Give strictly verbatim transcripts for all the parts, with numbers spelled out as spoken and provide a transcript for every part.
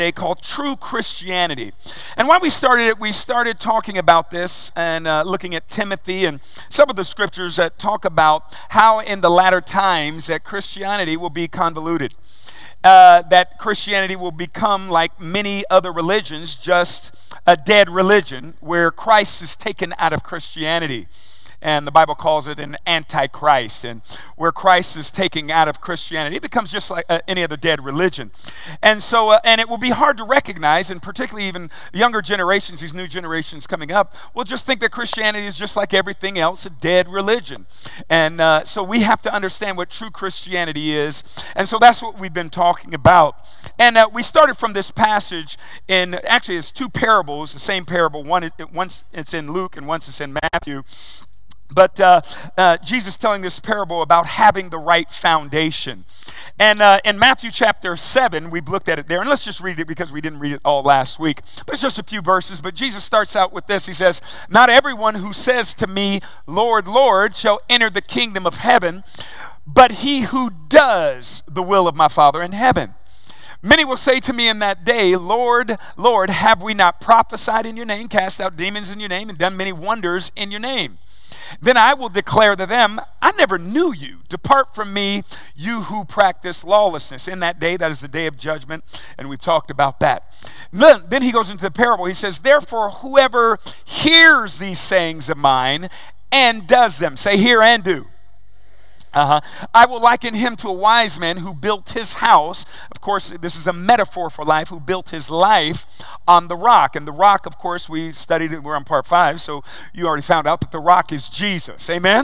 called True Christianity. And when we started it, we started talking about this and uh, looking at Timothy and some of the scriptures that talk about how in the latter times that Christianity will be convoluted. Uh, that Christianity will become like many other religions, just a dead religion where Christ is taken out of Christianity. And the Bible calls it an antichrist. And where Christ is taken out of Christianity, it becomes just like uh, any other dead religion. And so, uh, and it will be hard to recognize, and particularly even younger generations, these new generations coming up, will just think that Christianity is just like everything else, a dead religion. And uh, so we have to understand what true Christianity is. And so that's what we've been talking about. And uh, we started from this passage in, actually it's two parables, the same parable. One, once it's in Luke and once it's in Matthew. But uh, uh, Jesus telling this parable about having the right foundation. And uh, in Matthew chapter seven, we've looked at it there. And let's just read it because we didn't read it all last week. But it's just a few verses. But Jesus starts out with this. He says, "Not everyone who says to me, 'Lord, Lord,' shall enter the kingdom of heaven, but he who does the will of my Father in heaven. Many will say to me in that day, 'Lord, Lord, have we not prophesied in your name, cast out demons in your name, and done many wonders in your name?' Then I will declare to them, 'I never knew you. Depart from me, you who practice lawlessness.'" In that day, that is the day of judgment, and we've talked about that. Then, then he goes into the parable. He says, "Therefore, whoever hears these sayings of mine and does them," say hear and do. Uh-huh. "I will liken him to a wise man who built his house." Of course, this is a metaphor for life, who built his life on the rock. And the rock, of course, we studied it, we're on part five, so you already found out that the rock is Jesus. Amen?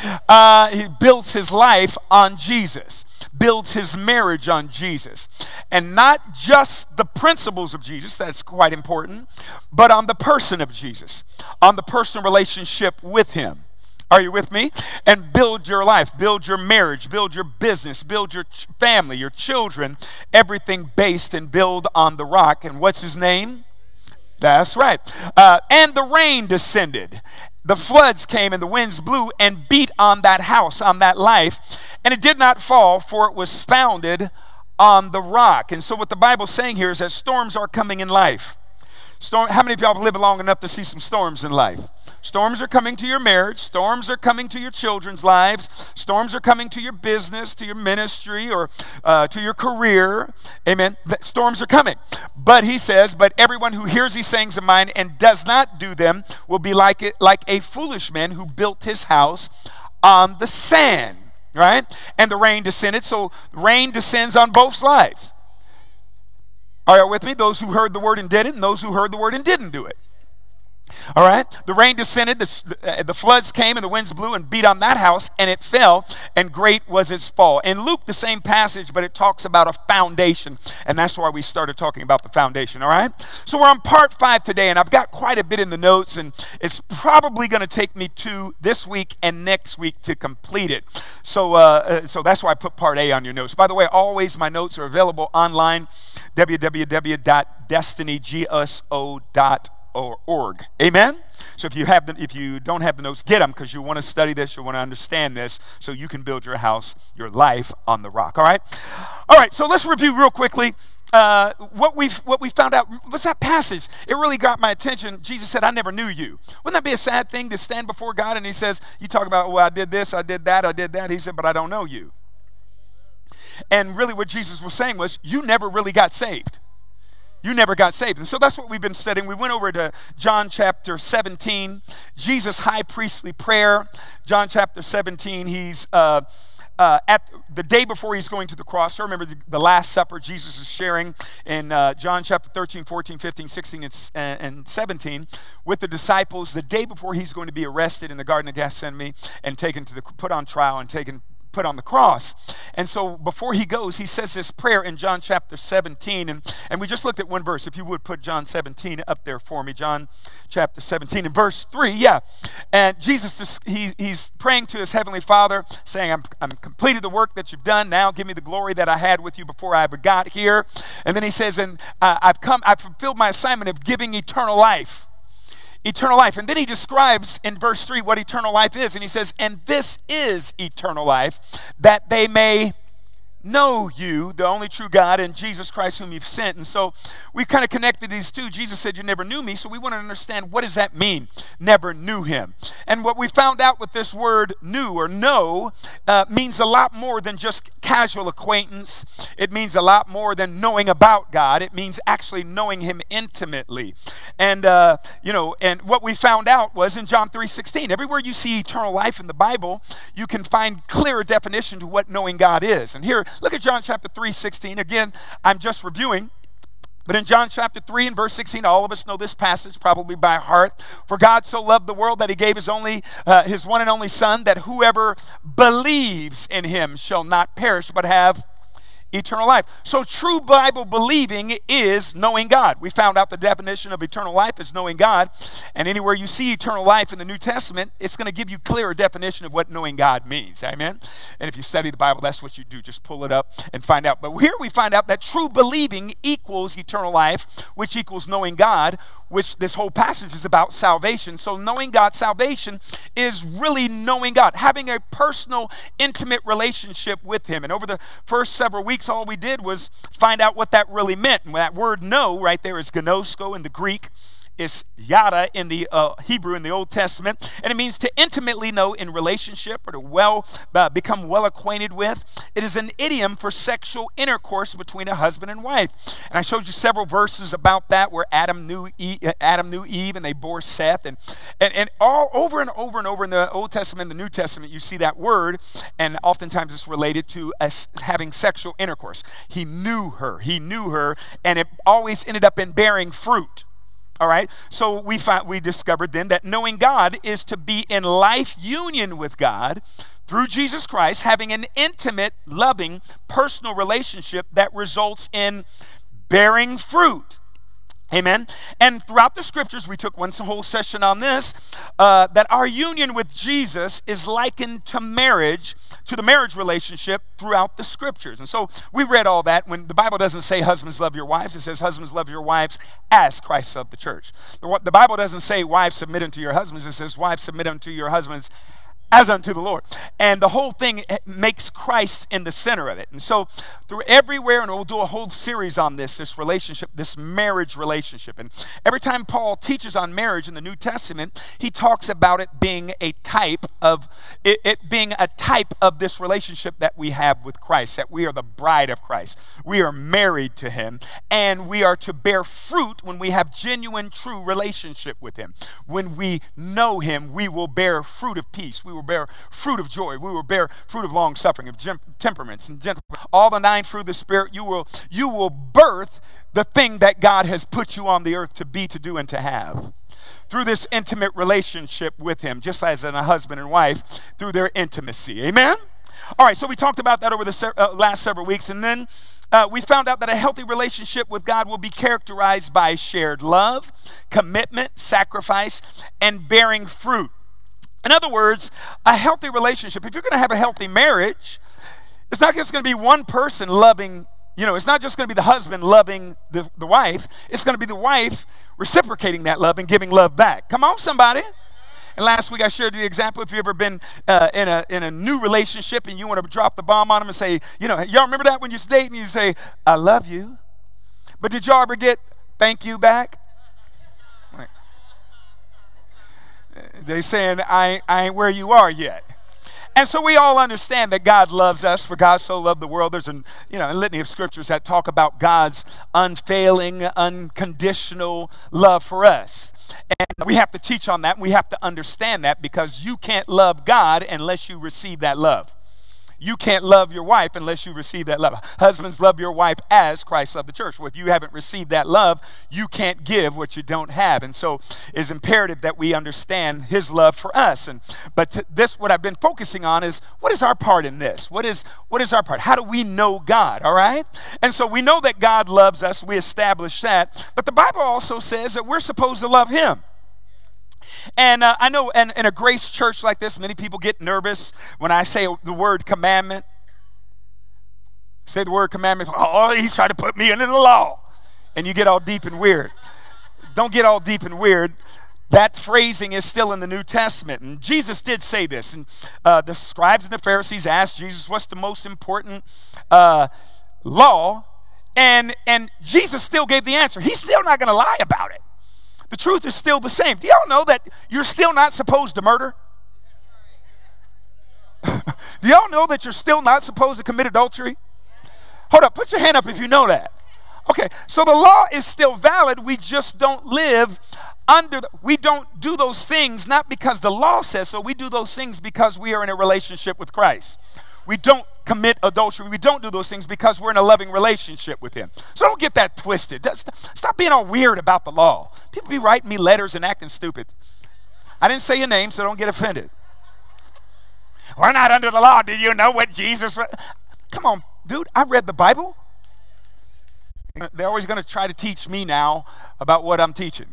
Uh, he builds his life on Jesus, builds his marriage on Jesus. And not just the principles of Jesus, that's quite important, but on the person of Jesus, on the personal relationship with him. Are you with me? And build your life, build your marriage, build your business, build your ch- family, your children, everything based and build on the rock. And what's his name? That's right. Uh, "and the rain descended. The floods came and the winds blew and beat on that house, on that life. And it did not fall, for it was founded on the rock." And so what the Bible's saying here is that storms are coming in life. Storm, how many of y'all have lived long enough to see some storms in life? Storms are coming to your marriage. Storms are coming to your children's lives. Storms are coming to your business, to your ministry, or uh, to your career. Amen. The storms are coming. But he says, "But everyone who hears these sayings of mine and does not do them will be like it, like a foolish man who built his house on the sand." Right? "And the rain descended." So rain descends on both sides. Are you with me? Those who heard the word and did it, and those who heard the word and didn't do it. All right? "The rain descended, the, the floods came, and the winds blew and beat on that house, and it fell, and great was its fall." In Luke, the same passage, but it talks about a foundation, and that's why we started talking about the foundation, all right? So we're on part five today, and I've got quite a bit in the notes, and it's probably going to take me to this week and next week to complete it. So, uh, so that's why I put part A on your notes. By the way, always my notes are available online, w w w dot destiny gso dot org. Amen? So if you have the, if you don't have the notes, get them, because you want to study this, you want to understand this, so you can build your house, your life on the rock. All right? All right, so let's review real quickly uh, what we what we found out. What's that passage? It really got my attention. Jesus said, "I never knew you." Wouldn't that be a sad thing to stand before God and he says, you talk about, "Well, I did this, I did that, I did that." He said, "But I don't know you." And really what Jesus was saying was, you never really got saved. You never got saved. And so that's what we've been studying. We went over to John chapter seventeen, Jesus' high priestly prayer. John chapter seventeen, he's uh, uh, at the day before he's going to the cross. I remember the, the Last Supper Jesus is sharing in uh, John chapter thirteen, fourteen, fifteen, sixteen, and, and seventeen with the disciples the day before he's going to be arrested in the Garden of Gethsemane and taken to the, put on trial and taken put on the cross. And so before he goes, he says this prayer in John chapter seventeen. And, and we just looked at one verse. If you would put John seventeen up there for me. John chapter seventeen and verse three. Yeah. And Jesus, he, he's praying to his heavenly Father, saying, I'm, I'm completed the work that you've done. Now give me the glory that I had with you before I ever got here. And then he says, and uh, I've come, I've fulfilled my assignment of giving eternal life. Eternal life. And then he describes in verse three what eternal life is. And he says, and this is eternal life, that they may know you, the only true God, and Jesus Christ whom you've sent. And so we kind of connected these two. Jesus said, you never knew me. So we want to understand, what does that mean? Never knew him. And what we found out with this word knew or know uh, means a lot more than just casual acquaintance. It means a lot more than knowing about God. It means actually knowing him intimately. And, uh, you know, and what we found out was in John three sixteen, everywhere you see eternal life in the Bible, you can find clearer definition to what knowing God is. And here, look at John chapter three sixteen. Again, I'm just reviewing. But in John chapter three and verse sixteen, all of us know this passage probably by heart. For God so loved the world that he gave his only, uh, his one and only Son, that whoever believes in him shall not perish but have eternal life. So true Bible believing is knowing God. We found out the definition of eternal life is knowing God. And anywhere you see eternal life in the New Testament, it's going to give you clearer definition of what knowing God means. Amen? And if you study the Bible, that's what you do. Just pull it up and find out. But here we find out that true believing equals eternal life, which equals knowing God, which this whole passage is about salvation. So knowing God's salvation is really knowing God, having a personal, intimate relationship with him. And over the first several weeks, all we did was find out what that really meant. And that word know right there is gnosko in the Greek. It's yada in the uh, Hebrew in the Old Testament, and it means to intimately know in relationship or to well uh, become well acquainted with. It is an idiom for sexual intercourse between a husband and wife. And I showed you several verses about that where Adam knew Eve, Adam knew Eve and they bore Seth, and, and and all over and over and over in the Old Testament and the New Testament you see that word, and oftentimes it's related to us having sexual intercourse. He knew her, he knew her, and it always ended up in bearing fruit. All right, so we find, we discovered then that knowing God is to be in life union with God through Jesus Christ, having an intimate, loving, personal relationship that results in bearing fruit. Amen. And throughout the scriptures, we took one whole session on this, uh, that our union with Jesus is likened to marriage, to the marriage relationship throughout the scriptures. And so we read all that. When the Bible doesn't say husbands love your wives, it says husbands love your wives as Christ loved the church. The, the Bible doesn't say wives submit unto your husbands, it says wives submit unto your husbands as unto the Lord. And the whole thing makes Christ in the center of it. And so through everywhere, and we'll do a whole series on this, this relationship, this marriage relationship. And every time Paul teaches on marriage in the New Testament, he talks about it being a type of, it, it being a type of this relationship that we have with Christ, that we are the bride of Christ. We are married to him, and we are to bear fruit when we have genuine, true relationship with him. When we know him, we will bear fruit of peace. We will bear fruit of joy. We will bear fruit of long suffering, of gem- temperaments and gentleness. All the nine fruit of the Spirit. You will you will birth the thing that God has put you on the earth to be, to do, and to have through this intimate relationship with him, just as in a husband and wife through their intimacy. Amen. All right. So we talked about that over the se- uh, last several weeks, and then uh, we found out that a healthy relationship with God will be characterized by shared love, commitment, sacrifice, and bearing fruit. In other words, a healthy relationship, if you're going to have a healthy marriage, it's not just going to be one person loving, you know, it's not just going to be the husband loving the, the wife. It's going to be the wife reciprocating that love and giving love back. Come on, somebody. And last week I shared the example, if you've ever been uh, in a in a new relationship and you want to drop the bomb on them and say, you know, y'all remember that when you're dating and you say, I love you. But did y'all ever get thank you back? They're saying, I, I ain't where you are yet. And so we all understand that God loves us, for God so loved the world. There's an, you know, a litany of scriptures that talk about God's unfailing, unconditional love for us. And we have to teach on that. We have to understand that, because you can't love God unless you receive that love. You can't love your wife unless you receive that love. Husbands, love your wife as Christ loved the church. Well, if you haven't received that love, you can't give what you don't have. And so it's imperative that we understand his love for us. And but this, what I've been focusing on is, what is our part in this? What is what is our part? How do we know God? All right? And so we know that God loves us. We establish that. But the Bible also says that we're supposed to love him. And uh, I know in, in a grace church like this, many people get nervous when I say the word commandment. Say the word commandment. Oh, he's trying to put me under the law. And you get all deep and weird. Don't get all deep and weird. That phrasing is still in the New Testament. And Jesus did say this. And uh, the scribes and the Pharisees asked Jesus, what's the most important uh, law? And, and Jesus still gave the answer. He's still not going to lie about it. The truth is still the same. Do y'all know that you're still not supposed to murder? Do y'all know that you're still not supposed to commit adultery? Hold up, put your hand up if you know that. Okay, so the law is still valid. We just don't live under, the, we don't do those things not because the law says so. We do those things because we are in a relationship with Christ. We don't commit adultery. We don't do those things because we're in a loving relationship with him. So don't get that twisted. Stop being all weird about the law. People be writing me letters and acting stupid. I didn't say your name, so don't get offended. We're not under the law. Did you know what Jesus... Come on, dude, I read the Bible. They're always going to try to teach me now about what I'm teaching.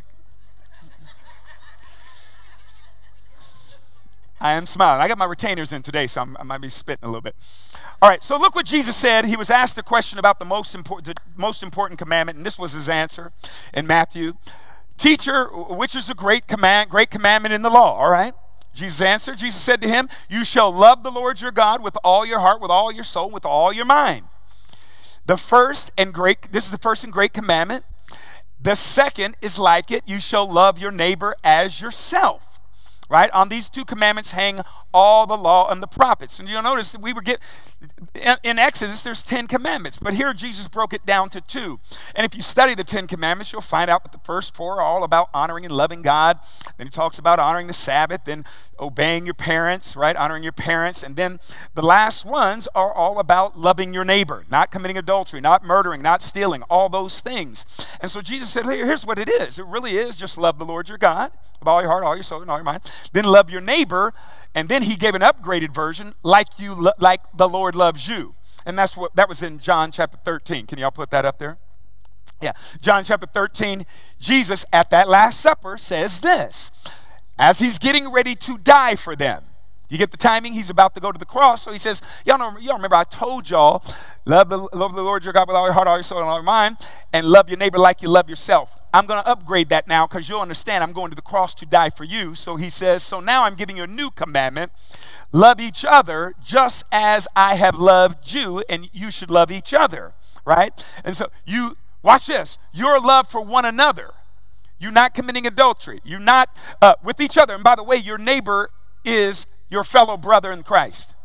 I am smiling. I got my retainers in today, so I'm, I might be spitting a little bit. All right, so look what Jesus said. He was asked a question about the most important, the most important commandment, and this was his answer in Matthew. Teacher, which is a great command, great commandment in the law? All right. Jesus answered. Jesus said to him, you shall love the Lord your God with all your heart, with all your soul, with all your mind. The first and great, this is the first and great commandment. The second is like it. You shall love your neighbor as yourself. Right? On these two commandments hang all the law and the prophets. And you'll notice that we were get in Exodus, there's ten commandments, but here Jesus broke it down to two. And if you study the Ten Commandments, you'll find out that the first four are all about honoring and loving God. Then he talks about honoring the Sabbath, then obeying your parents, right? Honoring your parents. And then the last ones are all about loving your neighbor, not committing adultery, not murdering, not stealing, all those things. And so Jesus said, hey, here's what it is. It really is just love the Lord your God with all your heart, all your soul, and all your mind. Then love your neighbor. And then he gave an upgraded version, like you, lo- like the Lord loves you. And that's what, that was in John chapter thirteen. Can y'all put that up there? Yeah, John chapter thirteen, Jesus at that Last Supper says this, as he's getting ready to die for them. You get the timing? He's about to go to the cross. So he says, y'all know, y'all remember I told y'all, love the, love the Lord your God with all your heart, all your soul, and all your mind, and love your neighbor like you love yourself. I'm going to upgrade that now because you'll understand I'm going to the cross to die for you. So he says, so now I'm giving you a new commandment. Love each other just as I have loved you, and you should love each other, right? And so you, watch this, your love for one another. You're not committing adultery. You're not uh, with each other. And by the way, your neighbor is your fellow brother in Christ.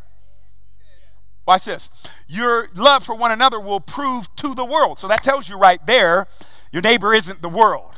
Watch this. Your love for one another will prove to the world. So that tells you right there, your neighbor isn't the world.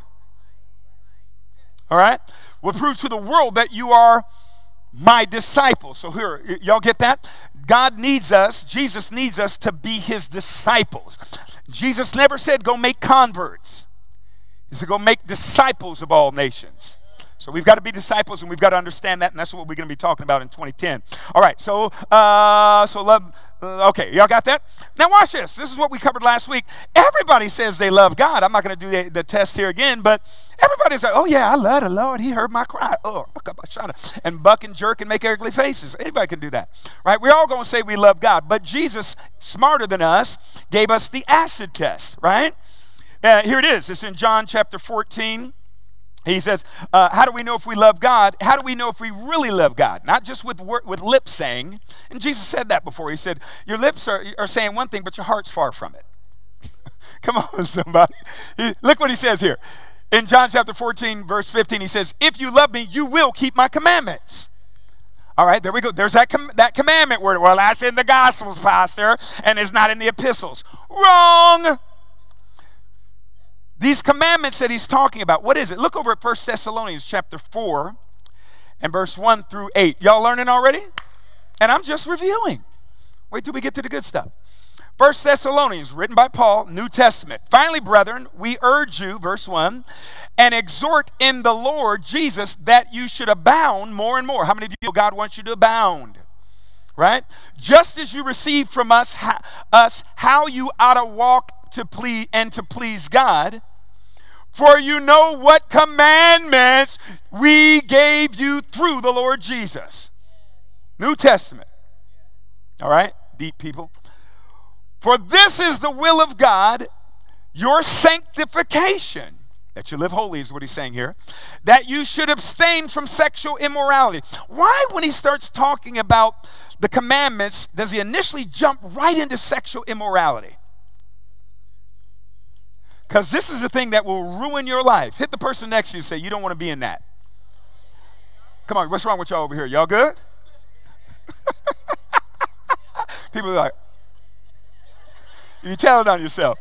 All right? Will prove to the world that you are my disciples. So here, y- y'all get that? God needs us, Jesus needs us to be his disciples. Jesus never said go make converts. He said go make disciples of all nations. So we've got to be disciples, and we've got to understand that, and that's what we're going to be talking about in twenty ten. All right, so uh, so love. Uh, okay, y'all got that? Now watch this. This is what we covered last week. Everybody says they love God. I'm not going to do the, the test here again, but everybody's like, oh yeah, I love the Lord. He heard my cry. Oh, and buck and jerk and make ugly faces. Anybody can do that, right? We're all going to say we love God, but Jesus, smarter than us, gave us the acid test, right? Uh, here it is. It's in John chapter fourteen. He says, uh, how do we know if we love God? How do we know if we really love God? Not just with wor- with lip saying. And Jesus said that before. He said, your lips are, are saying one thing, but your heart's far from it. Come on, somebody. He, look what he says here. In John chapter fourteen, verse fifteen, he says, if you love me, you will keep my commandments. All right, there we go. There's that, com- that commandment word. Well, that's in the Gospels, Pastor, and it's not in the epistles. Wrong. These commandments that he's talking about, what is it? Look over at First Thessalonians chapter four and verse one through eight. Y'all learning already? And I'm just reviewing. Wait till we get to the good stuff. First Thessalonians, written by Paul, New Testament. Finally, brethren, we urge you, verse one, and exhort in the Lord Jesus that you should abound more and more. How many of you know God wants you to abound? Right? Just as you receive from us, ha- us how you ought to walk to please and to please God. For you know what commandments we gave you through the Lord Jesus. New Testament. All right, deep people. For this is the will of God, your sanctification. that you live holy is what he's saying here, that you should abstain from sexual immorality. Why, when he starts talking about the commandments, does he initially jump right into sexual immorality? Because this is the thing that will ruin your life. Hit the person next to you and say, you don't want to be in that. Come on, what's wrong with y'all over here? Y'all good? People are like, you tell it on yourself.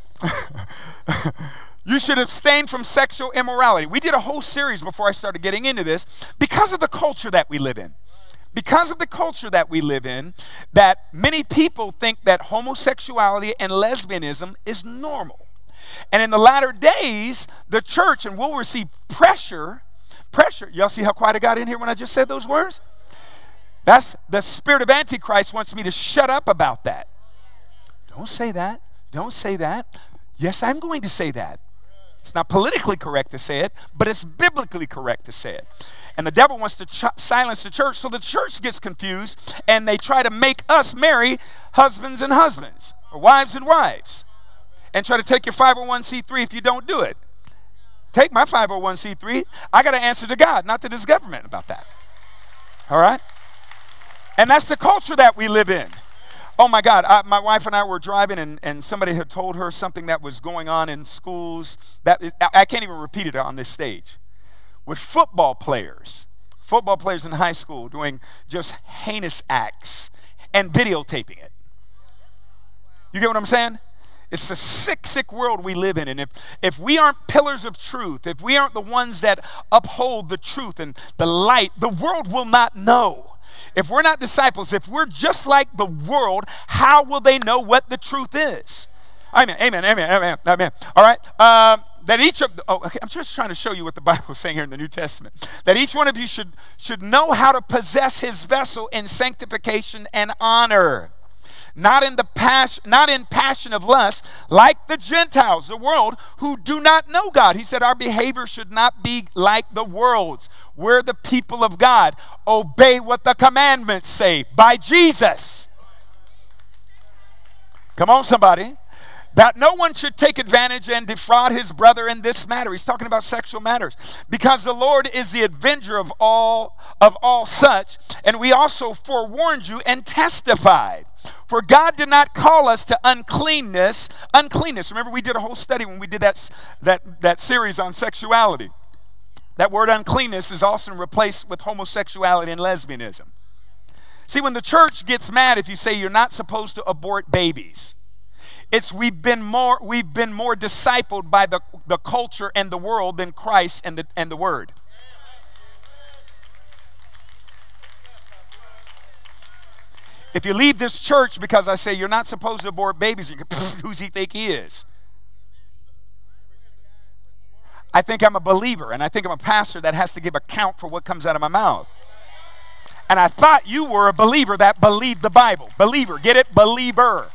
You should abstain from sexual immorality. We did a whole series before I started getting into this because of the culture that we live in. Because of the culture that we live in, that many people think that homosexuality and lesbianism is normal. And in the latter days, the church, and we'll receive pressure, pressure. Y'all see how quiet I got in here when I just said those words? That's the spirit of Antichrist wants me to shut up about that. Don't say that. Don't say that. Yes, I'm going to say that. It's not politically correct to say it, but it's biblically correct to say it. And the devil wants to ch- silence the church, so the church gets confused, and they try to make us marry husbands and husbands, or wives and wives, and try to take your five oh one c three if you don't do it. Take my five oh one c three. I got to answer to God, not to this government about that. All right? And that's the culture that we live in. Oh my God, I, my wife and I were driving and, and somebody had told her something that was going on in schools that it, I can't even repeat it on this stage. With football players, football players in high school doing just heinous acts and videotaping it. You get what I'm saying? It's a sick, sick world we live in. And if, if we aren't pillars of truth, if we aren't the ones that uphold the truth and the light, the world will not know. If we're not disciples, if we're just like the world, how will they know what the truth is? Amen, amen, amen, amen, amen. All right. Um, that each of, oh, okay, I'm just trying to show you what the Bible is saying here in the New Testament. That each one of you should, should know how to possess his vessel in sanctification and honor. Not in the passion, not in passion of lust, like the Gentiles, the world, who do not know God. He said our behavior should not be like the world's. We're the people of God. Obey what the commandments say by Jesus. Come on, somebody. That no one should take advantage and defraud his brother in this matter. He's talking about sexual matters. Because the Lord is the avenger of all of all such, and we also forewarned you and testified. For God did not call us to uncleanness. Uncleanness. Remember, we did a whole study when we did that, that, that series on sexuality. That word uncleanness is also replaced with homosexuality and lesbianism. See, when the church gets mad if you say you're not supposed to abort babies, it's we've been more we've been more discipled by the, the culture and the world than Christ and the and the Word. If you leave this church because I say you're not supposed to abort babies, you go, who's he think he is? I think I'm a believer, and I think I'm a pastor that has to give account for what comes out of my mouth. And I thought you were a believer that believed the Bible. Believer, get it? Believer.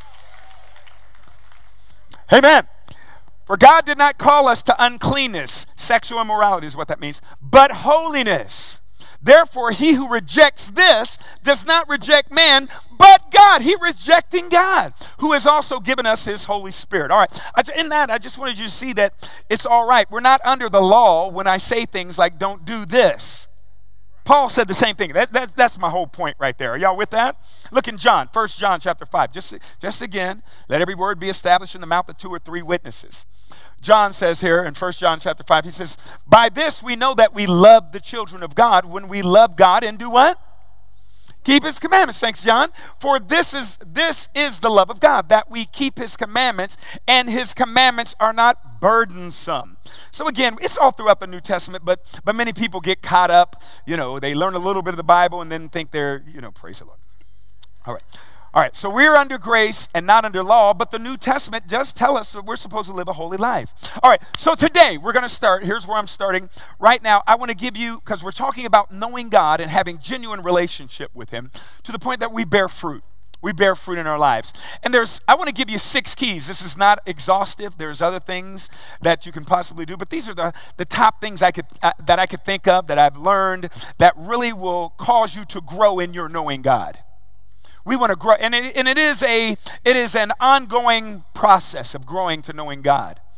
Amen. For God did not call us to uncleanness. Sexual immorality is what that means. But holiness. Therefore, he who rejects this does not reject man, but God. He rejecting God, who has also given us his Holy Spirit. All right. In that, I just wanted you to see that it's all right. We're not under the law when I say things like, don't do this. Paul said the same thing. That, that, that's my whole point right there. Are y'all with that? Look in John, First John chapter five. Just, just again, let every word be established in the mouth of two or three witnesses. John says here in First John chapter five, he says, by this we know that we love the children of God when we love God and do what? Keep his commandments. Thanks, John. For this is this is the love of God, that we keep his commandments, and his commandments are not burdensome. So again, it's all throughout the New Testament, but but many people get caught up. You know, they learn a little bit of the Bible and then think they're, you know, praise the Lord. All right. All right, so we're under grace and not under law, but the New Testament does tell us that we're supposed to live a holy life. All right, so today we're going to start. Here's where I'm starting. Right now, I want to give you, because we're talking about knowing God and having genuine relationship with him to the point that we bear fruit. We bear fruit in our lives. And there's, I want to give you six keys. This is not exhaustive. There's other things that you can possibly do, but these are the, the top things I could uh, that I could think of that I've learned that really will cause you to grow in your knowing God. We want to grow, and it, and it is a it is an ongoing process of growing to knowing God.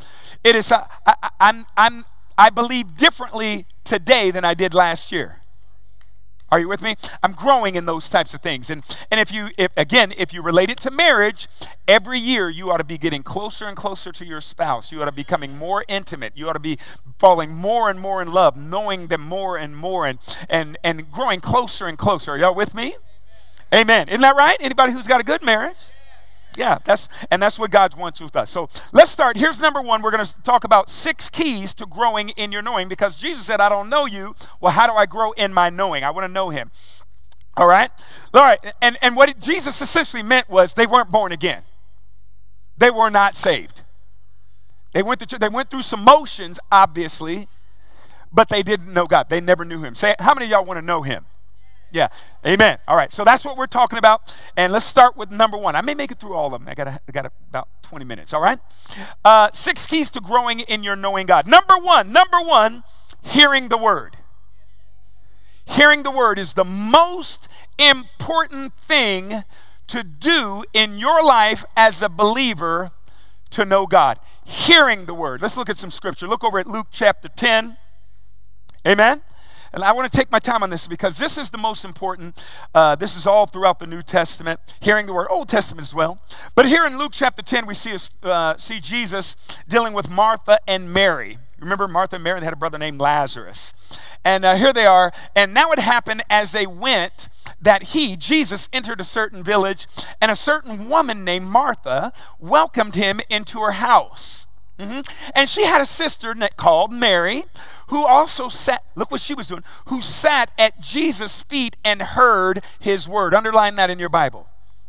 It is, uh, I, I, I'm, I'm, I believe differently today than I did last year. Are you with me? I'm growing in those types of things. And and if you, if again, if you relate it to marriage, every year you ought to be getting closer and closer to your spouse. You ought to be becoming more intimate. You ought to be falling more and more in love, knowing them more and more, and and and growing closer and closer. Are y'all with me? Amen. Isn't that right? Anybody who's got a good marriage? Yeah, that's and that's what God wants with us. So let's start. Here's number one. We're going to talk about six keys to growing in your knowing, because Jesus said, I don't know you. Well, how do I grow in my knowing? I want to know him. All right? All right. And, and what it, Jesus essentially meant was they weren't born again. They were not saved. They went, to, they went through some motions, obviously, but they didn't know God. They never knew him. Say, how many of y'all want to know him? Yeah, amen. All right, so that's what we're talking about, and let's start with number one. I may make it through all of them. I got, I got about twenty minutes, all right? Uh, six keys to growing in your knowing God. Number one, number one, hearing the word. Hearing the word is the most important thing to do in your life as a believer to know God. Hearing the word. Let's look at some scripture. Look over at Luke chapter ten. Amen. And I want to take my time on this because this is the most important. Uh, this is all throughout the New Testament, hearing the word, Old Testament as well. But here in Luke chapter ten, we see, uh, see Jesus dealing with Martha and Mary. Remember Martha and Mary, they had a brother named Lazarus. And uh, here they are. And now it happened as they went that he, Jesus, entered a certain village, and a certain woman named Martha welcomed him into her house. Mm-hmm. And she had a sister called Mary, who also sat, look what she was doing, who sat at Jesus' feet and heard his word. Underline that in your Bible.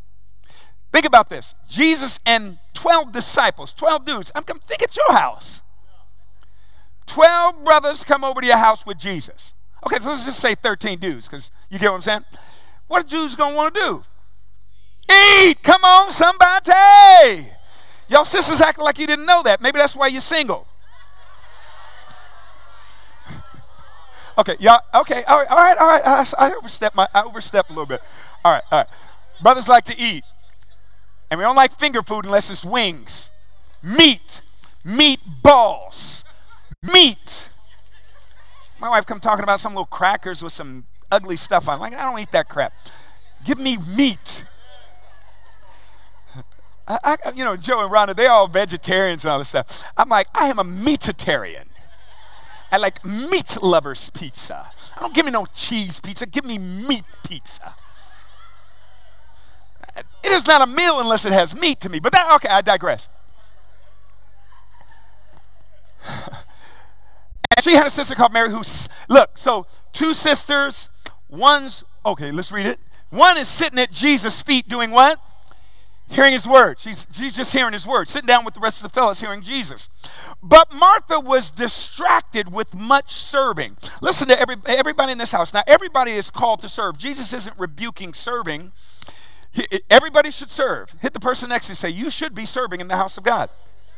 Think about this. Jesus and twelve disciples, twelve dudes. I'm come think at your house. twelve brothers come over to your house with Jesus. Okay, so let's just say thirteen dudes, because you get what I'm saying? What are Jews going to want to do? Eat! Come on, somebody! Y'all sisters acting like you didn't know that. Maybe that's why you're single. Okay, y'all, okay, all right, all right, all right. I, I overstep my, I overstep a little bit. All right, all right. Brothers like to eat. And we don't like finger food unless it's wings. Meat. Meatballs. Meat. My wife come talking about some little crackers with some ugly stuff on. I'm like, I don't eat that crap. Give me meat. I, I, you know, Joe and Rhonda, they all vegetarians and all this stuff. I'm like, I am a meatitarian. I like meat lovers pizza. I don't give me no cheese pizza. Give me meat pizza. It is not a meal unless it has meat to me. But that, okay, I digress. And she had a sister called Mary who, look, so two sisters, one's, okay, let's read it. One is sitting at Jesus' feet doing what? Hearing his word. She's, she's just hearing his word, sitting down with the rest of the fellas hearing Jesus. But Martha was distracted with much serving. Listen to every, everybody in this house. Now, everybody is called to serve. Jesus isn't rebuking serving. He, everybody should serve. Hit the person next to you and say, you should be serving in the house of God.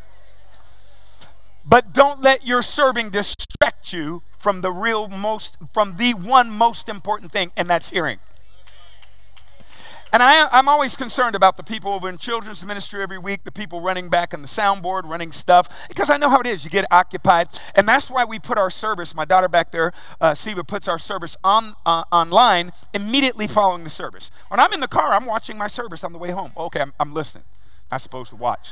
But don't let your serving distract you from the real most, from the one most important thing, and that's hearing. And I, I'm always concerned about the people over in children's ministry every week, the people running back on the soundboard, running stuff, because I know how it is. You get occupied. And that's why we put our service, my daughter back there, uh, Siva, puts our service on uh, online immediately following the service. When I'm in the car, I'm watching my service on the way home. Okay, I'm, I'm listening. I'm supposed to watch.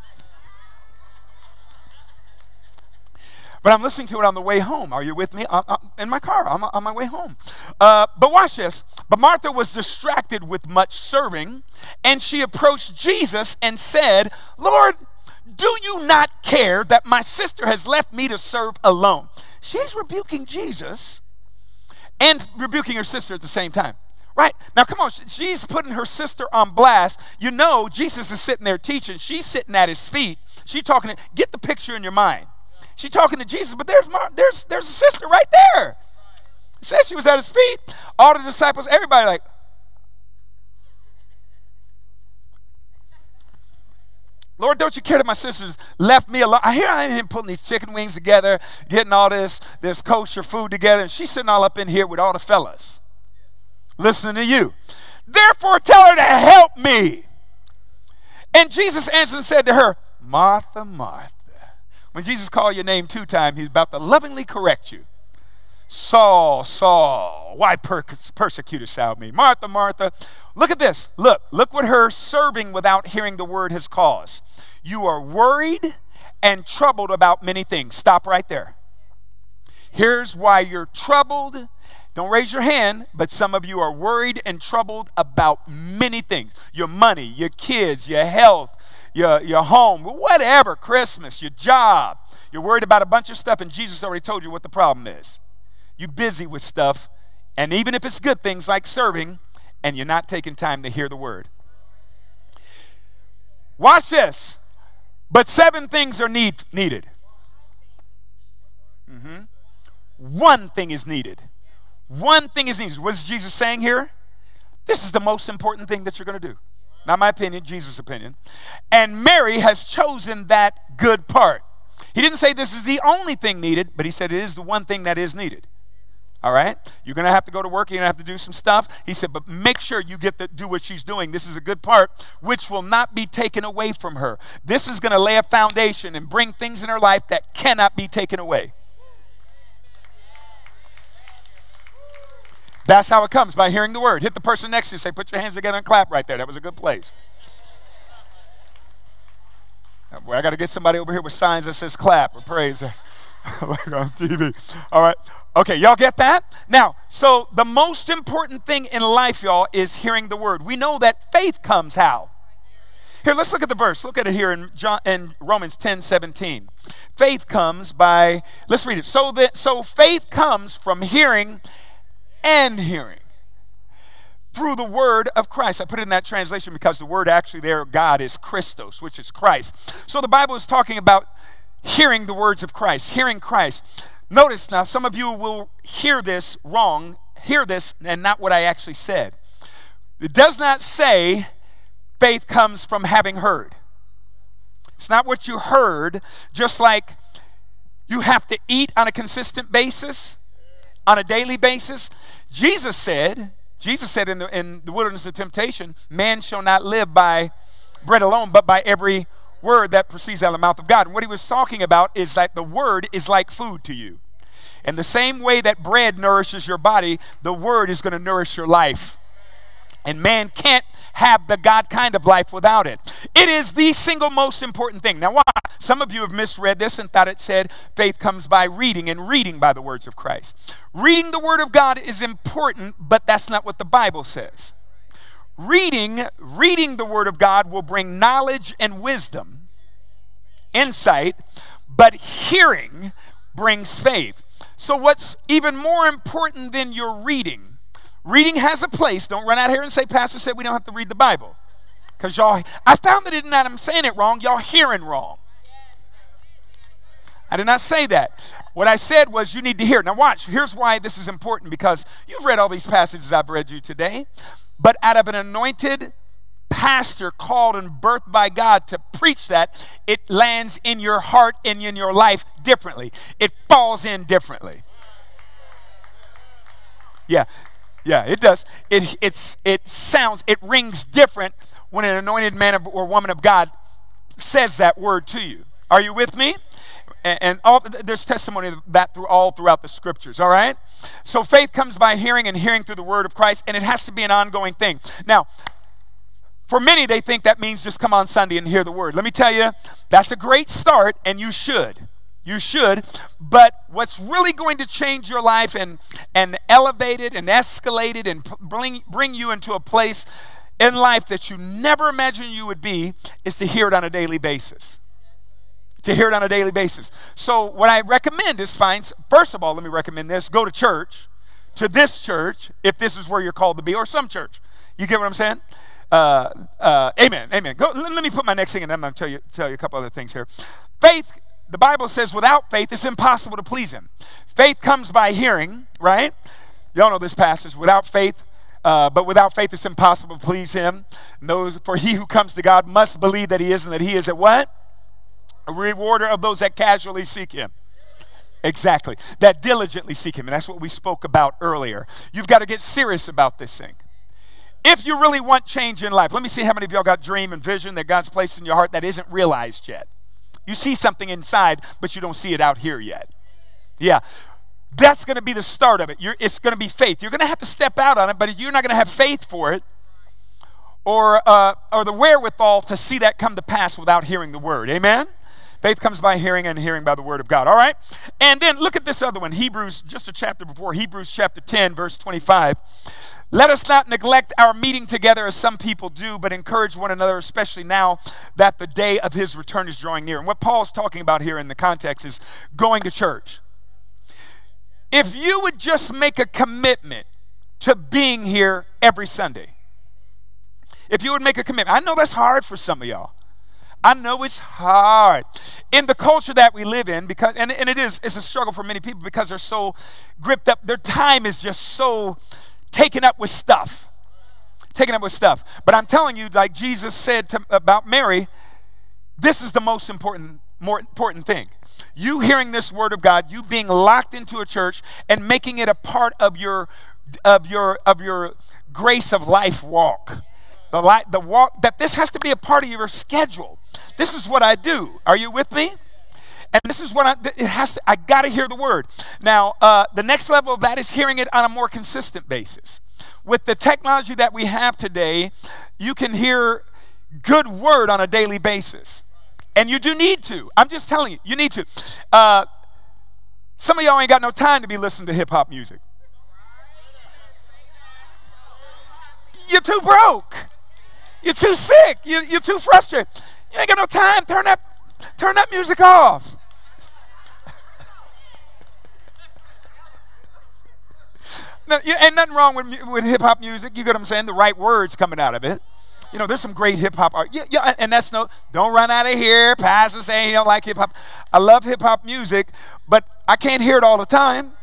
But I'm listening to it on the way home. Are you with me? I'm, I'm in my car. I'm on my way home. Uh, but watch this. But Martha was distracted with much serving, and she approached Jesus and said, Lord, do you not care that my sister has left me to serve alone? She's rebuking Jesus and rebuking her sister at the same time. Right? Now, come on. She's putting her sister on blast. You know, Jesus is sitting there teaching. She's sitting at his feet. She's talking to, get the picture in your mind. She's talking to Jesus, but there's Mar- there's there's a sister right there. It said she was at his feet. All the disciples, everybody like, Lord, don't you care that my sister's left me alone? I hear I am putting these chicken wings together, getting all this, this kosher food together, and she's sitting all up in here with all the fellas, listening to you. Therefore, tell her to help me. And Jesus answered and said to her, Martha, Martha, When Jesus called your name two times, he's about to lovingly correct you. Saul, Saul, why per- persecutest thou me? Martha, Martha. Look at this. Look, look what her serving without hearing the word has caused. You are worried and troubled about many things. Stop right there. Here's why you're troubled. Don't raise your hand, but some of you are worried and troubled about many things. Your money, your kids, your health, your, your home, whatever, Christmas, your job. You're worried about a bunch of stuff, and Jesus already told you what the problem is. You're busy with stuff, and even if it's good things like serving, and you're not taking time to hear the word. Watch this. But seven things are need, needed. Mm-hmm. One thing is needed. One thing is needed. What is Jesus saying here? This is the most important thing that you're going to do. Not my opinion, Jesus' opinion. And Mary has chosen that good part. He didn't say this is the only thing needed, but he said it is the one thing that is needed. All right? You're going to have to go to work. You're going to have to do some stuff. He said, but make sure you get to do what she's doing. This is a good part, which will not be taken away from her. This is going to lay a foundation and bring things in her life that cannot be taken away. That's how it comes, by hearing the word. Hit the person next to you. Say, put your hands together and clap right there. That was a good place. Boy, I got to get somebody over here with signs that says clap or praise. Like on T V. All right. Okay, y'all get that? Now, so the most important thing in life, y'all, is hearing the word. We know that faith comes how? Here, let's look at the verse. Look at it here in, John, in Romans ten seventeen. Faith comes by, let's read it. So that so faith comes from hearing and hearing through the word of Christ. I put it in that translation because the word actually there, God, is Christos, which is Christ. So the Bible is talking about hearing the words of Christ, hearing Christ. Notice now, some of you will hear this wrong, hear this and not what I actually said. It does not say faith comes from having heard. It's not what you heard, just like you have to eat on a consistent basis, on a daily basis. Jesus said, Jesus said in the, in the wilderness of temptation, man shall not live by bread alone, but by every word that proceeds out of the mouth of God. And what he was talking about is that the word is like food to you. And the same way that bread nourishes your body, the word is going to nourish your life. And man can't have the God kind of life without it. It is the single most important thing. Now, why? Some of you have misread this and thought it said faith comes by reading and reading by the words of Christ. Reading the word of God is important, but that's not what the Bible says. Reading, reading the word of God will bring knowledge and wisdom, insight, but hearing brings faith. So what's even more important than your reading? Reading has a place. Don't run out here and say, Pastor said we don't have to read the Bible. Because y'all, I found that in that I'm saying it wrong, y'all hearing wrong. I did not say that. What I said was you need to hear. Now watch, here's why this is important, because you've read all these passages I've read you today. But out of an anointed pastor called and birthed by God to preach that, it lands in your heart and in your life differently. It falls in differently. Yeah, yeah, it does. It it's it sounds, it rings different when an anointed man of, or woman of God says that word to you. Are you with me? And, and all, there's testimony of that through all throughout the scriptures, all right? So faith comes by hearing, and hearing through the word of Christ, and it has to be an ongoing thing. Now, for many, they think that means just come on Sunday and hear the word. Let me tell you, that's a great start, and you should. You should. But what's really going to change your life and, and elevate it and escalate it and bring, bring you into a place in life that you never imagined you would be is to hear it on a daily basis. To hear it on a daily basis. So what I recommend is find, first of all, let me recommend this. Go to church, to this church, if this is where you're called to be, or some church. You get what I'm saying? Uh, uh, amen, amen. Go, let, let me put my next thing, and then I'm going to tell you, tell you a couple other things here. Faith, the Bible says without faith, it's impossible to please him. Faith comes by hearing, right? Y'all know this passage. Without faith, uh, but without faith, it's impossible to please him. Those, for he who comes to God must believe that he is, and that he is a what? A rewarder of those that casually seek him. Exactly. That diligently seek him. And that's what we spoke about earlier. You've got to get serious about this thing. If you really want change in life, let me see how many of y'all got dream and vision that God's placed in your heart that isn't realized yet. You see something inside, but you don't see it out here yet. Yeah. That's going to be the start of it. You're, it's going to be faith. You're going to have to step out on it, but if you're not going to have faith for it, or uh, or the wherewithal to see that come to pass without hearing the word. Amen? Faith comes by hearing, and hearing by the word of God. All right? And then look at this other one. Hebrews, just a chapter before, Hebrews chapter ten, verse twenty-five. Let us not neglect our meeting together as some people do, but encourage one another, especially now that the day of his return is drawing near. And what Paul's talking about here in the context is going to church. If you would just make a commitment to being here every Sunday, if you would make a commitment. I know that's hard for some of y'all. I know it's hard. In the culture that we live in, because and, and it is, it's a struggle for many people because they're so gripped up. Their time is just so taken up with stuff. Taken up with stuff. But I'm telling you, like Jesus said to, about Mary, this is the most important, more important thing. You hearing this word of God, you being locked into a church and making it a part of your of your of your grace of life walk. The light, the walk, that this has to be a part of your schedule. This is what I do. Are you with me? And this is what I, it has to, I got to hear the word. Now, uh, the next level of that is hearing it on a more consistent basis. With the technology that we have today, you can hear good word on a daily basis. And you do need to. I'm just telling you, you need to. Uh, some of y'all ain't got no time to be listening to hip-hop music. You're too broke. You're too sick. You, you're too frustrated. You ain't got no time. Turn that, turn that music off. No, you, ain't nothing wrong with, with hip-hop music. You get what I'm saying? The right words coming out of it. You know, there's some great hip-hop art. Yeah, yeah, and that's no, don't run out of here. Pastor saying he don't like hip-hop. I love hip-hop music, but I can't hear it all the time.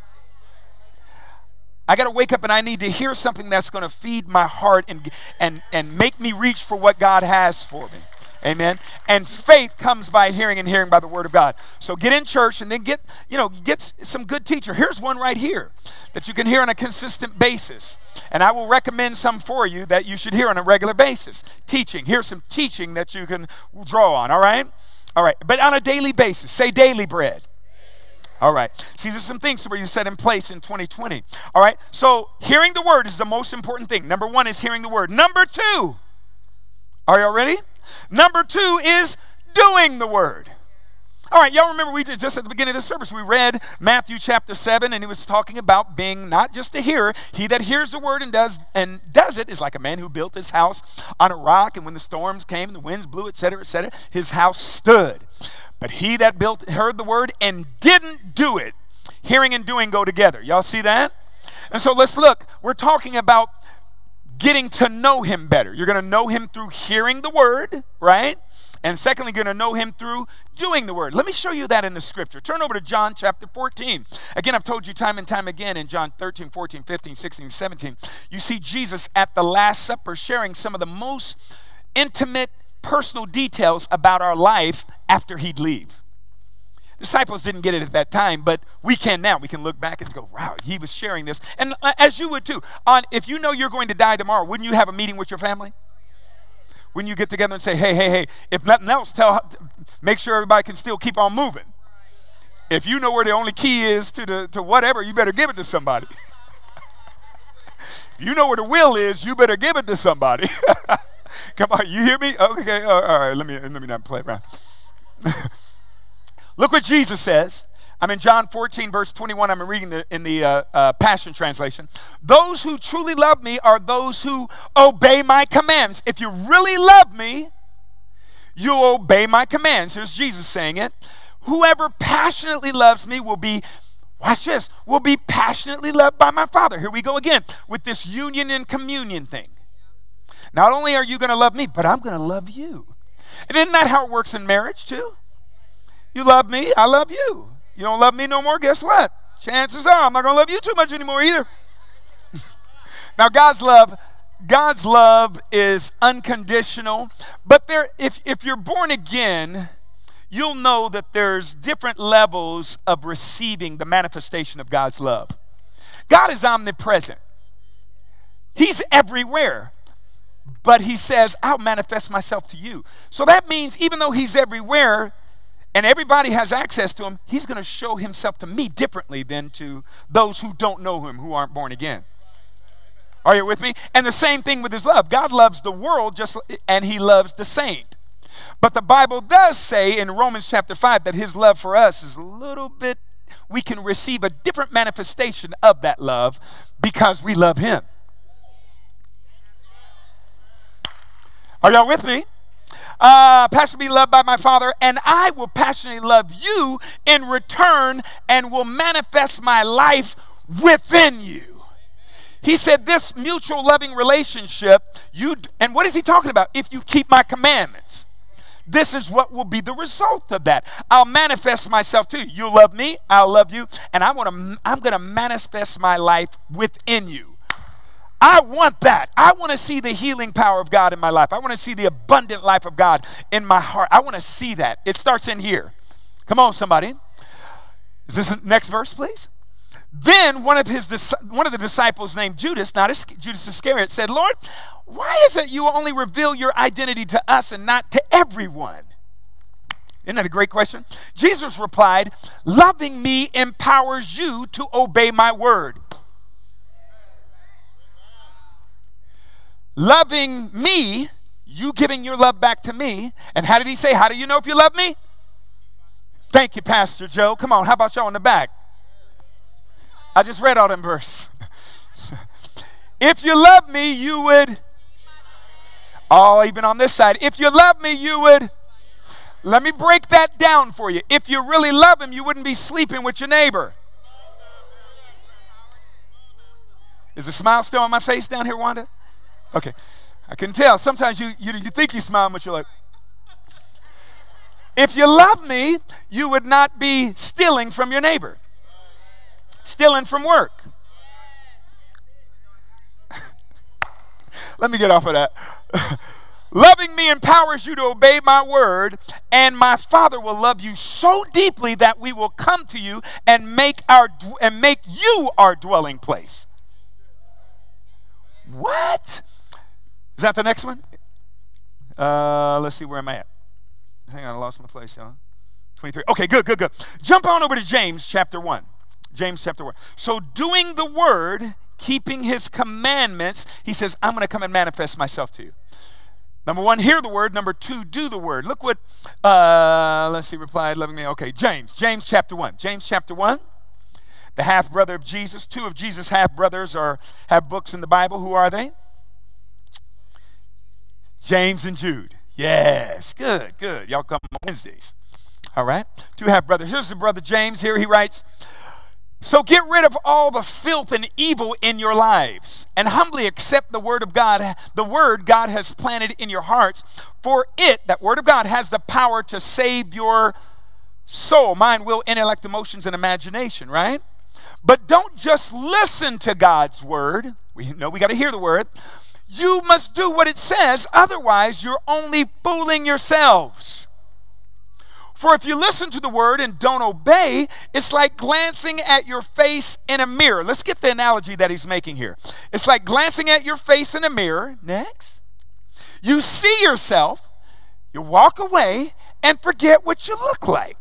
I got to wake up and I need to hear something that's going to feed my heart and, and, and make me reach for what God has for me. Amen. And faith comes by hearing and hearing by the word of God. So get in church and then get, you know, get some good teacher. Here's one right here that you can hear on a consistent basis. And I will recommend some for you that you should hear on a regular basis. Teaching. Here's some teaching that you can draw on. All right. All right. But on a daily basis. Say daily bread. All right. See, there's some things where you set in place in twenty twenty. All right. So hearing the word is the most important thing. Number one is hearing the word. Number two. Are y'all ready? Number two is doing the word. All right, y'all remember we did just at the beginning of the service, we read Matthew chapter seven, and he was talking about being not just a hearer. He that hears the word and does and does it is like a man who built his house on a rock, and when the storms came and the winds blew, et cetera, et cetera, his house stood. But he that built heard the word and didn't do it. Hearing and doing go together. Y'all see that? And so let's look. We're talking about getting to know him better. You're going to know him through hearing the word, right? And secondly, you're going to know him through doing the word. Let me show you that in the scripture. Turn over to John chapter fourteen. Again, I've told you time and time again in John thirteen, fourteen, fifteen, sixteen, seventeen, you see Jesus at the Last Supper sharing some of the most intimate, personal details about our life after he'd leave. Disciples didn't get it at that time, but we can now. We can look back and go, wow, he was sharing this. And as you would too. On, if you know you're going to die tomorrow, wouldn't you have a meeting with your family? When you get together and say, hey, hey, hey, if nothing else, tell, make sure everybody can still keep on moving. If you know where the only key is to the to whatever, you better give it to somebody. If you know where the will is, you better give it to somebody. Come on, you hear me? Okay, all right, let me, let me not play around. Look what Jesus says. I'm in John fourteen, verse twenty-one. I'm reading the, in the uh, uh, Passion Translation. Those who truly love me are those who obey my commands. If you really love me, you obey my commands. Here's Jesus saying it. Whoever passionately loves me will be, watch this, will be passionately loved by my Father. Here we go again with this union and communion thing. Not only are you going to love me, but I'm going to love you. And isn't that how it works in marriage too? You love me, I love you. You don't love me no more, guess what? Chances are I'm not going to love you too much anymore either. Now, God's love, God's love is unconditional. But there, if, if you're born again, you'll know that there's different levels of receiving the manifestation of God's love. God is omnipresent. He's everywhere. But he says, I'll manifest myself to you. So that means even though he's everywhere, and everybody has access to him, he's going to show himself to me differently than to those who don't know him, who aren't born again. Are you with me? And the same thing with his love. God loves the world just, and he loves the saint. But the Bible does say in Romans chapter five that his love for us is a little bit, we can receive a different manifestation of that love because we love him. Are y'all with me? Uh, passionately loved by my Father, and I will passionately love you in return and will manifest my life within you. He said this mutual loving relationship, you, and what is he talking about? If you keep my commandments. This is what will be the result of that. I'll manifest myself to you. You'll love me, I'll love you, and I want to, I'm going to manifest my life within you. I want that. I want to see the healing power of God in my life. I want to see the abundant life of God in my heart. I want to see that. It starts in here. Come on, somebody. Is this the next verse, please? Then one of his one of the disciples named Judas, not Judas Iscariot, said, Lord, why is it you only reveal your identity to us and not to everyone? Isn't that a great question? Jesus replied, loving me empowers you to obey my word. Loving me, you giving your love back to me. And how did he say, how do you know if you love me? Thank you, Pastor Joe. Come on, how about y'all in the back? I just read all them verses. If you love me, you would. Oh, even on this side. If you love me, you would. Let me break that down for you. If you really love him, you wouldn't be sleeping with your neighbor. Is the smile still on my face down here, Wanda? Okay, I can tell. Sometimes you, you you think you smile, but you're like, if you love me, you would not be stealing from your neighbor, stealing from work. Let me get off of that. Loving me empowers you to obey my word, and my Father will love you so deeply that we will come to you and make our and make you our dwelling place. What? Is that the next one? Uh, let's see, where am I at? Hang on, I lost my place, y'all. twenty-three. Okay, good, good, good. Jump on over to James chapter one. James chapter one. So doing the word, keeping his commandments, he says, I'm going to come and manifest myself to you. Number one, hear the word. Number two, do the word. Look what, uh, let's see, replied, loving me. Okay, James. James chapter one. James chapter one. The half-brother of Jesus. Two of Jesus' half-brothers are have books in the Bible. Who are they? James and Jude. Yes, good, good. Y'all come on Wednesdays. All right. Two half-brothers. Here's the brother James. Here he writes, so get rid of all the filth and evil in your lives and humbly accept the word of God, the word God has planted in your hearts. For it, that word of God, has the power to save your soul, mind, will, intellect, emotions, and imagination, right? But don't just listen to God's word. We know we got to hear the word. You must do what it says. Otherwise, you're only fooling yourselves. For if you listen to the word and don't obey, it's like glancing at your face in a mirror. Let's get the analogy that he's making here. It's like glancing at your face in a mirror. Next. You see yourself, you walk away, and forget what you look like.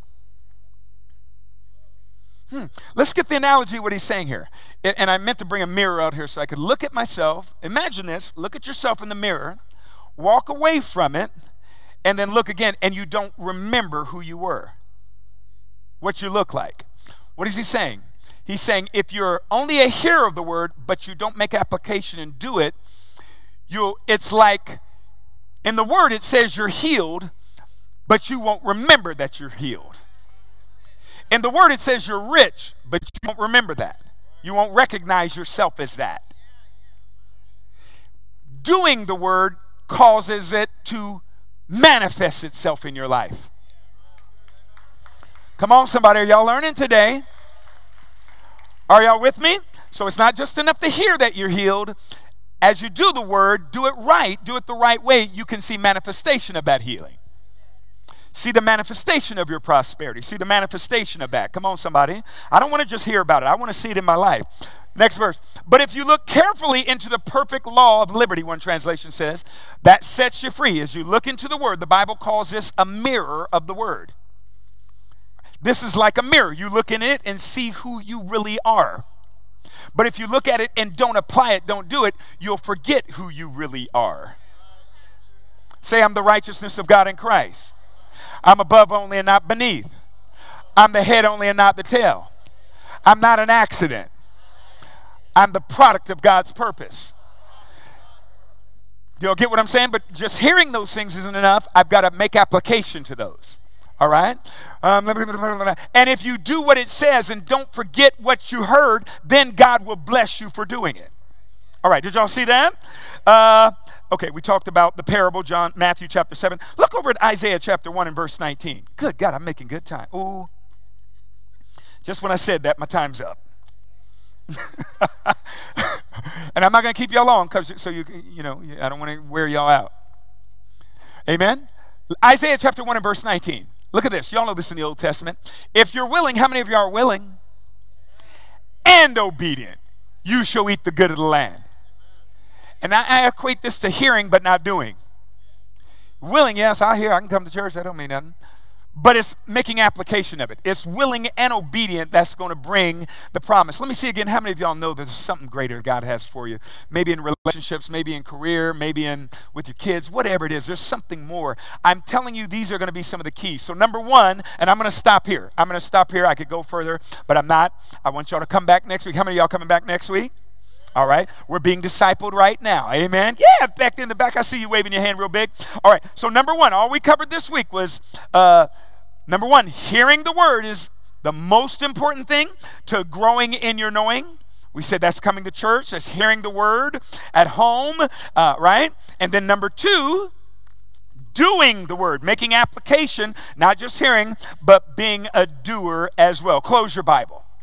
Hmm. Let's get the analogy of what he's saying here. And I meant to bring a mirror out here so I could look at myself. Imagine this. Look at yourself in the mirror. Walk away from it. And then look again. And you don't remember who you were. What you look like. What is he saying? He's saying if you're only a hearer of the word, but you don't make application and do it, you it's like in the word it says you're healed, but you won't remember that you're healed. In the word it says you're rich, but you won't remember that. You won't recognize yourself as that. Doing the word causes it to manifest itself in your life. Come on, somebody. Are y'all learning today? Are y'all with me? So it's not just enough to hear that you're healed. As you do the word, do it right, do it the right way, you can see manifestation of that healing. See the manifestation of your prosperity. See the manifestation of that. Come on, somebody. I don't want to just hear about it. I want to see it in my life. Next verse. But if you look carefully into the perfect law of liberty, one translation says, that sets you free. As you look into the word, the Bible calls this a mirror of the word. This is like a mirror. You look in it and see who you really are. But if you look at it and don't apply it, don't do it, you'll forget who you really are. Say, I'm the righteousness of God in Christ. I'm above only and not beneath. I'm the head only and not the tail. I'm not an accident. I'm the product of God's purpose. You'll get what I'm saying? But just hearing those things isn't enough. I've got to make application to those. All right? Um, and if you do what it says and don't forget what you heard, then God will bless you for doing it. All right, did y'all see that? Uh, okay, we talked about the parable, John, Matthew chapter seven. Look over at Isaiah chapter one and verse nineteen. Good God, I'm making good time. Ooh. Just when I said that, my time's up. And I'm not going to keep y'all long, because so you you know I don't want to wear y'all out. Amen. Isaiah chapter one and verse nineteen. Look at this. Y'all know this in the Old Testament. If you're willing, how many of you are willing and obedient? You shall eat the good of the land. And I, I equate this to hearing but not doing. Willing, yes, I hear. I can come to church. I don't mean nothing. But it's making application of it. It's willing and obedient that's going to bring the promise. Let me see again, how many of y'all know there's something greater God has for you? Maybe in relationships, maybe in career, maybe in with your kids, whatever it is, there's something more. I'm telling you, these are going to be some of the keys. So number one, and I'm going to stop here. I'm going to stop here. I could go further, but I'm not. I want y'all to come back next week. How many of y'all coming back next week? All right, we're being discipled right now. Amen. Yeah, back in the back, I see you waving your hand real big. All right, so number one, all we covered this week was, uh, number one, hearing the word is the most important thing to growing in your knowing. We said that's coming to church, that's hearing the word at home, uh, right? And then number two, doing the word, making application, not just hearing, but being a doer as well. Close your Bible.